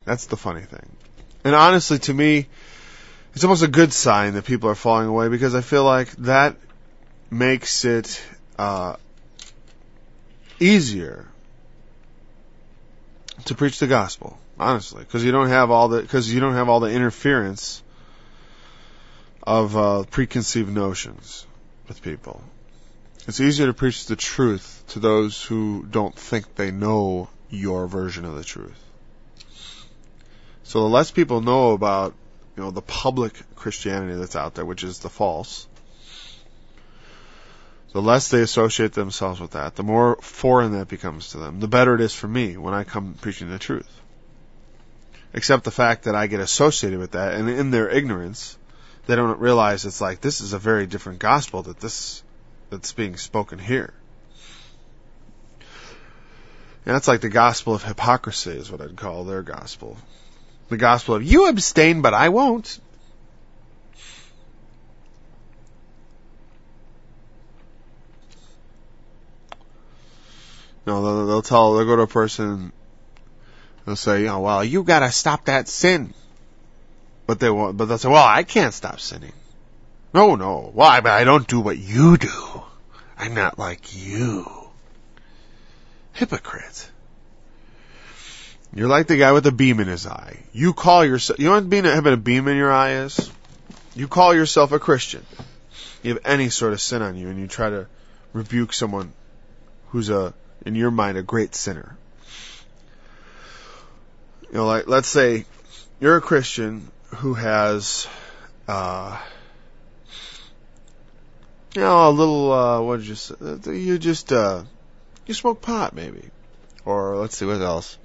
That's the funny thing. And honestly, to me, it's almost a good sign that people are falling away, because I feel like that makes it easier to preach the gospel, honestly, because you don't have all the interference of preconceived notions with people. It's easier to preach the truth to those who don't think they know your version of the truth. So the less people know about, the public Christianity that's out there, which is the false, the less they associate themselves with that, the more foreign that becomes to them, the better it is for me when I come preaching the truth. Except the fact that I get associated with that, and in their ignorance, they don't realize it's like, this is a very different gospel that's being spoken here. And that's like the gospel of hypocrisy is what I'd call their gospel. The gospel of, you abstain, but I won't. No, they'll go to a person, they'll say, well, you gotta stop that sin. But they'll say, well, I can't stop sinning. No. Why? But I don't do what you do. I'm not like you. Hypocrite. You're like the guy with the beam in his eye. You call yourself, you know what having a beam in your eye is? You call yourself a Christian. You have any sort of sin on you, and you try to rebuke someone who's in your mind, a great sinner. Like, let's say you're a Christian who has, a little, what did you say? You smoke pot, maybe. Or, let's see, what else?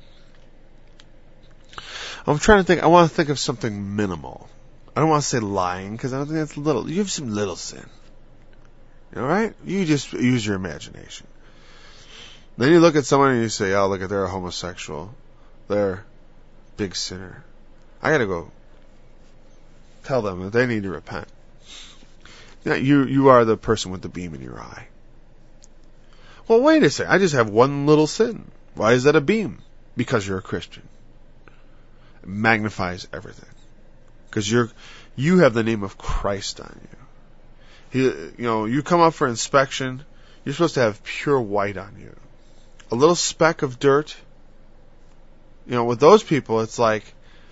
I'm trying to think, I want to think of something minimal. I don't want to say lying, because I don't think that's little. You have some little sin. Alright? You just use your imagination. Then you look at someone and you say, oh, look, they're a homosexual. They're a big sinner. I gotta go tell them that they need to repent. You are the person with the beam in your eye. Well, wait a second. I just have one little sin. Why is that a beam? Because you're a Christian. It magnifies everything. Because you have the name of Christ on you. You come up for inspection, you're supposed to have pure white on you. A little speck of dirt, with those people, it's like,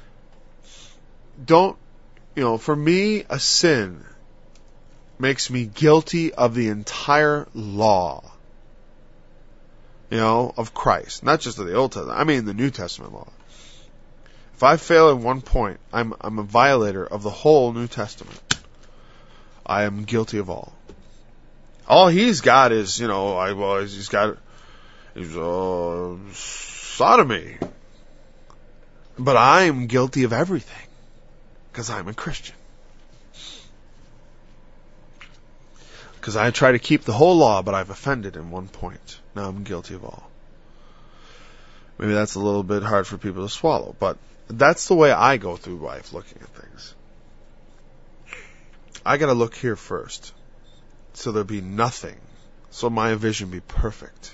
for me, a sin makes me guilty of the entire law, of Christ. Not just of the Old Testament, I mean the New Testament law. If I fail in one point, I'm a violator of the whole New Testament. I am guilty of all. All he's got is, he's sodomy. But I'm guilty of everything, because I'm a Christian. Because I try to keep the whole law, but I've offended in one point. Now I'm guilty of all. Maybe that's a little bit hard for people to swallow, but that's the way I go through life looking at things. I gotta look here first, so there be nothing, so my vision be perfect.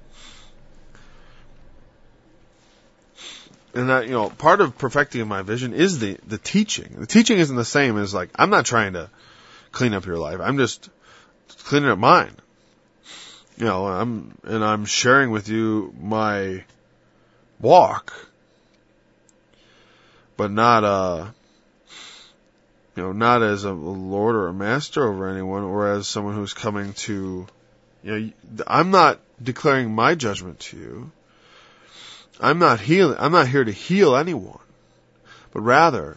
And that, part of perfecting my vision is the teaching. The teaching isn't the same as like, I'm not trying to clean up your life. I'm just cleaning up mine. I'm sharing with you my walk, but not not as a Lord or a master over anyone, or as someone who's coming to, I'm not declaring my judgment to you. I'm not here to heal anyone, but rather,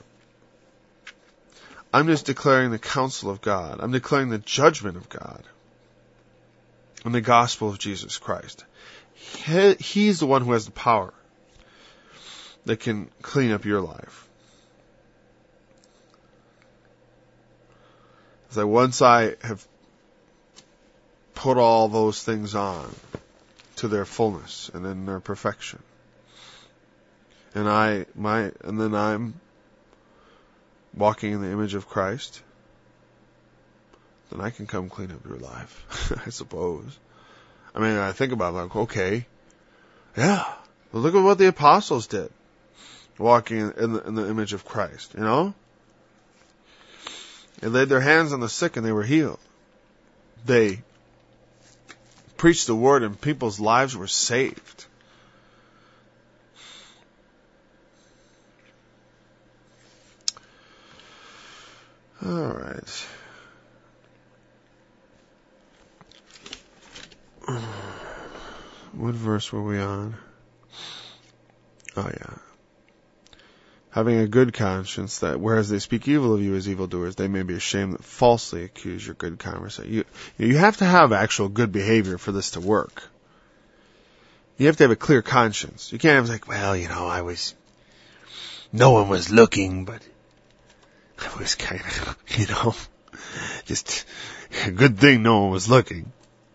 I'm just declaring the counsel of God. I'm declaring the judgment of God and the gospel of Jesus Christ. He's the one who has the power that can clean up your life. It's like once I have put all those things on to their fullness and in their perfection, and then I'm walking in the image of Christ, then I can come clean up your life, I suppose. I mean, I think about it like, okay, yeah, well, look at what the apostles did. walking in the image of Christ, you know? They laid their hands on the sick and they were healed. They preached the word and people's lives were saved. All right. What verse were we on? Oh, yeah. Having a good conscience, that whereas they speak evil of you as evildoers, they may be ashamed that falsely accuse your good conversation. You have to have actual good behavior for this to work. You have to have a clear conscience. You can't have like, well, no one was looking, but I was kind of, just a good thing no one was looking.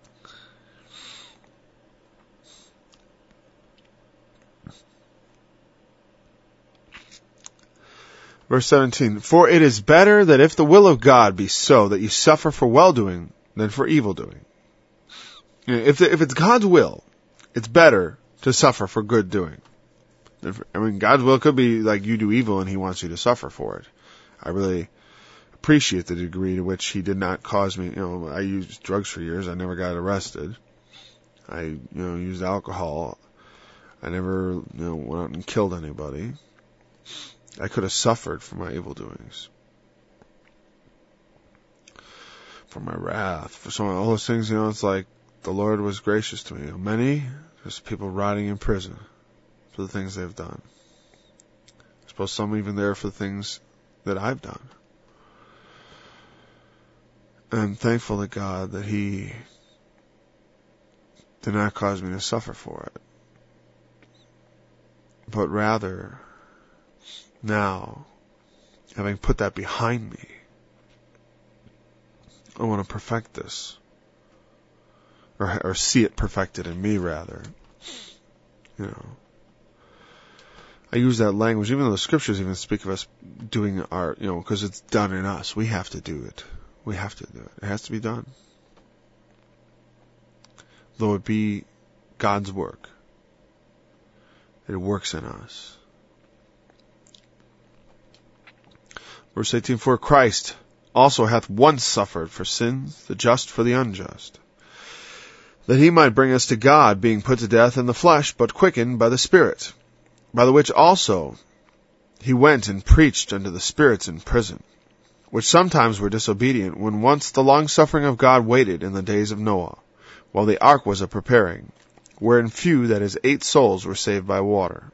Verse 17, for it is better that if the will of God be so that you suffer for well-doing than for evil-doing. If it's God's will, it's better to suffer for good doing. God's will could be like you do evil and he wants you to suffer for it. I really appreciate the degree to which he did not cause me, I used drugs for years. I never got arrested. I, used alcohol. I never, went out and killed anybody. I could have suffered for my evil doings, for my wrath, for some of all those things. It's like the Lord was gracious to me. Many, there's people rotting in prison for the things they've done. I suppose some even there for the things that I've done. I'm thankful to God that He did not cause me to suffer for it, but rather, now, having put that behind me, I want to perfect this. Or see it perfected in me, rather. I use that language, even though the scriptures even speak of us doing our, because it's done in us. We have to do it. We have to do it. It has to be done. Though it be God's work, it works in us. Verse 18, for Christ also hath once suffered for sins, the just for the unjust, that he might bring us to God, being put to death in the flesh, but quickened by the Spirit, by the which also he went and preached unto the spirits in prison, which sometimes were disobedient, when once the long-suffering of God waited in the days of Noah, while the ark was a-preparing, wherein few, that is 8 souls, were saved by water.